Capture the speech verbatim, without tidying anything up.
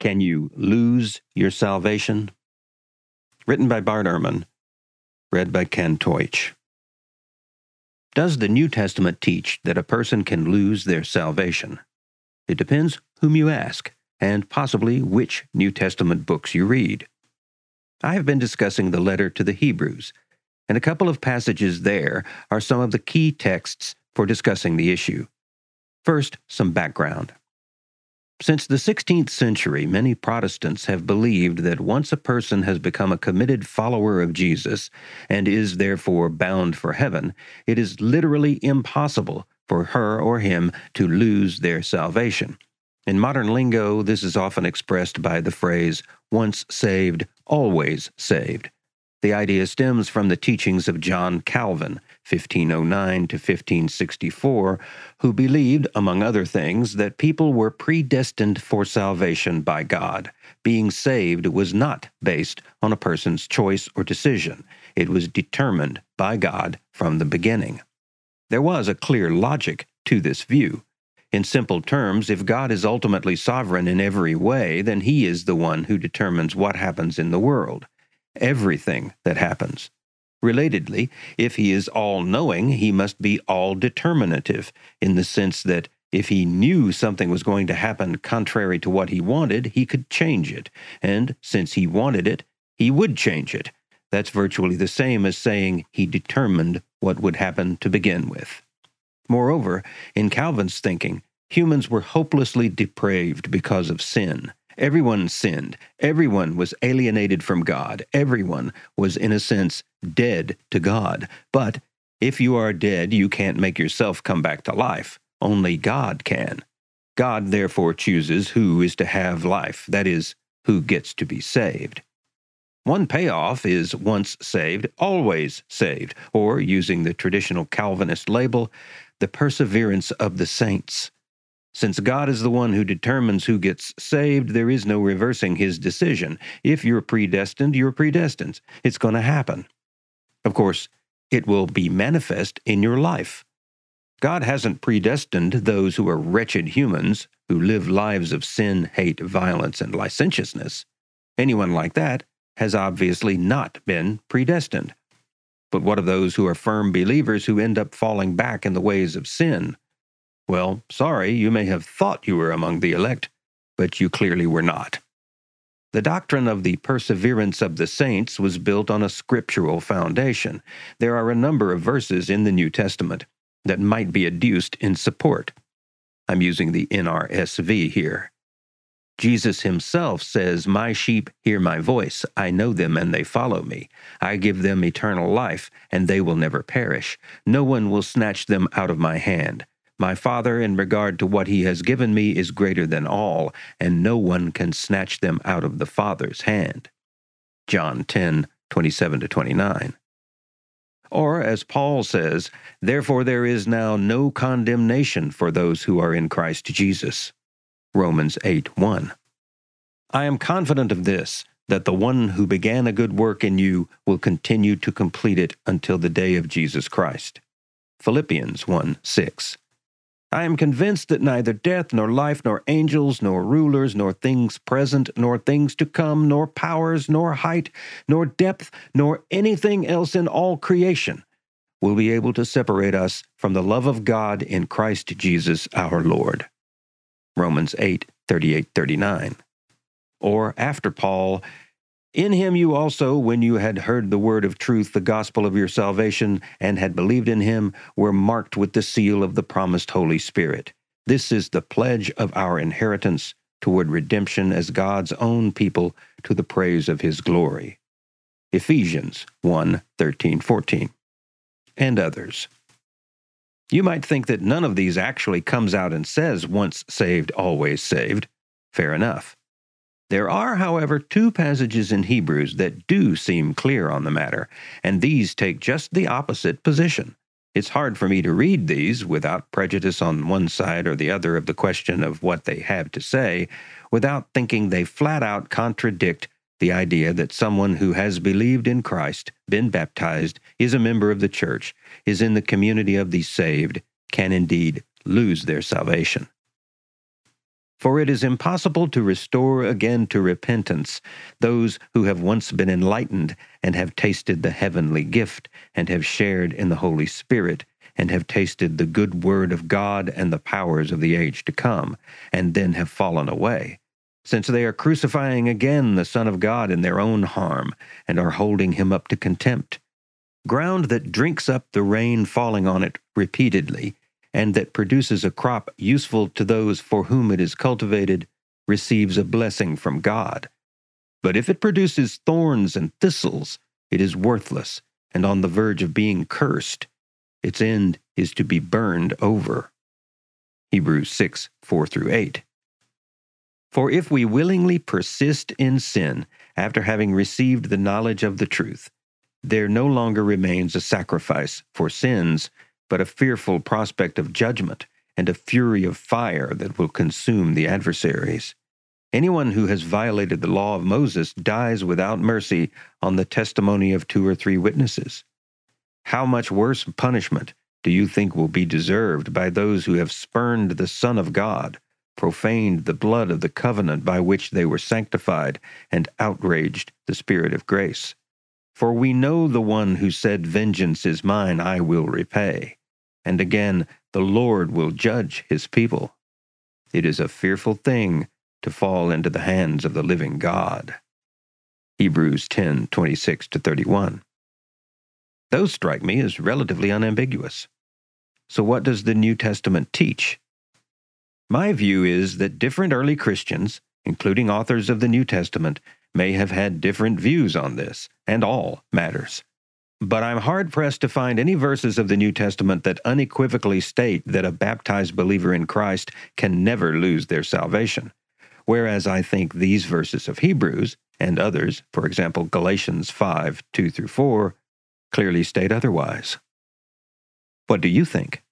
Can You Lose Your Salvation? Written by Bart Ehrman, read by Ken Teutsch. Does the New Testament teach that a person can lose their salvation? It depends whom you ask, and possibly which New Testament books you read. I have been discussing the letter to the Hebrews, and a couple of passages there are some of the key texts for discussing the issue. First, some background. Since the sixteenth century, many Protestants have believed that once a person has become a committed follower of Jesus and is therefore bound for heaven, it is literally impossible for her or him to lose their salvation. In modern lingo, this is often expressed by the phrase, once saved, always saved. The idea stems from the teachings of John Calvin, fifteen oh nine to fifteen sixty-four, who believed, among other things, that people were predestined for salvation by God. Being saved was not based on a person's choice or decision. It was determined by God from the beginning. There was a clear logic to this view. In simple terms, if God is ultimately sovereign in every way, then He is the one who determines what happens in the world. Everything that happens. Relatedly, if He is all-knowing, He must be all-determinative, in the sense that if He knew something was going to happen contrary to what He wanted, He could change it, and since He wanted it, He would change it. That's virtually the same as saying He determined what would happen to begin with. Moreover, in Calvin's thinking, humans were hopelessly depraved because of sin. Everyone sinned. Everyone was alienated from God. Everyone was, in a sense, dead to God. But if you are dead, you can't make yourself come back to life. Only God can. God therefore chooses who is to have life, that is, who gets to be saved. One payoff is once saved, always saved, or, using the traditional Calvinist label, the perseverance of the saints. Since God is the one who determines who gets saved, there is no reversing His decision. If you're predestined, you're predestined. It's going to happen. Of course, it will be manifest in your life. God hasn't predestined those who are wretched humans, who live lives of sin, hate, violence, and licentiousness. Anyone like that has obviously not been predestined. But what of those who are firm believers who end up falling back in the ways of sin? Well, sorry, you may have thought you were among the elect, but you clearly were not. The doctrine of the perseverance of the saints was built on a scriptural foundation. There are a number of verses in the New Testament that might be adduced in support. I'm using the N R S V here. Jesus Himself says, "My sheep hear my voice. I know them and they follow me. I give them eternal life, and they will never perish. No one will snatch them out of my hand. My Father, in regard to what He has given me, is greater than all, and no one can snatch them out of the Father's hand." John ten, twenty-seven to twenty-nine. Or, as Paul says, "Therefore there is now no condemnation for those who are in Christ Jesus." Romans eight, one. I am confident of this, that the one who began a good work in you will continue to complete it until the day of Jesus Christ. Philippians one, six. I am convinced that neither death, nor life, nor angels, nor rulers, nor things present, nor things to come, nor powers, nor height, nor depth, nor anything else in all creation will be able to separate us from the love of God in Christ Jesus our Lord. Romans eight, thirty-eight, thirty-nine. Or, after Paul, "In Him you also, when you had heard the word of truth, the gospel of your salvation, and had believed in Him, were marked with the seal of the promised Holy Spirit. This is the pledge of our inheritance toward redemption as God's own people to the praise of His glory." Ephesians one, thirteen, fourteen. And others. You might think that none of these actually comes out and says, "Once saved, always saved." Fair enough. There are, however, two passages in Hebrews that do seem clear on the matter, and these take just the opposite position. It's hard for me to read these without prejudice on one side or the other of the question of what they have to say, without thinking they flat out contradict the idea that someone who has believed in Christ, been baptized, is a member of the church, is in the community of the saved, can indeed lose their salvation. For it is impossible to restore again to repentance those who have once been enlightened and have tasted the heavenly gift and have shared in the Holy Spirit and have tasted the good word of God and the powers of the age to come, and then have fallen away, since they are crucifying again the Son of God in their own harm and are holding him up to contempt. Ground that drinks up the rain falling on it repeatedly, and that produces a crop useful to those for whom it is cultivated, receives a blessing from God. But if it produces thorns and thistles, it is worthless and on the verge of being cursed. Its end is to be burned over. Hebrews six, four through eight. For if we willingly persist in sin after having received the knowledge of the truth, there no longer remains a sacrifice for sins, but a fearful prospect of judgment and a fury of fire that will consume the adversaries. Anyone who has violated the law of Moses dies without mercy on the testimony of two or three witnesses. How much worse punishment do you think will be deserved by those who have spurned the Son of God, profaned the blood of the covenant by which they were sanctified, and outraged the Spirit of grace? For we know the one who said, "Vengeance is mine, I will repay." And again, the Lord will judge his people. It is a fearful thing to fall into the hands of the living God. Hebrews ten, twenty-six to thirty-one. Those strike me as relatively unambiguous. So what does the New Testament teach? My view is that different early Christians, including authors of the New Testament, may have had different views on this, and all matters. But I'm hard-pressed to find any verses of the New Testament that unequivocally state that a baptized believer in Christ can never lose their salvation, whereas I think these verses of Hebrews, and others, for example Galatians five, two through four, clearly state otherwise. What do you think?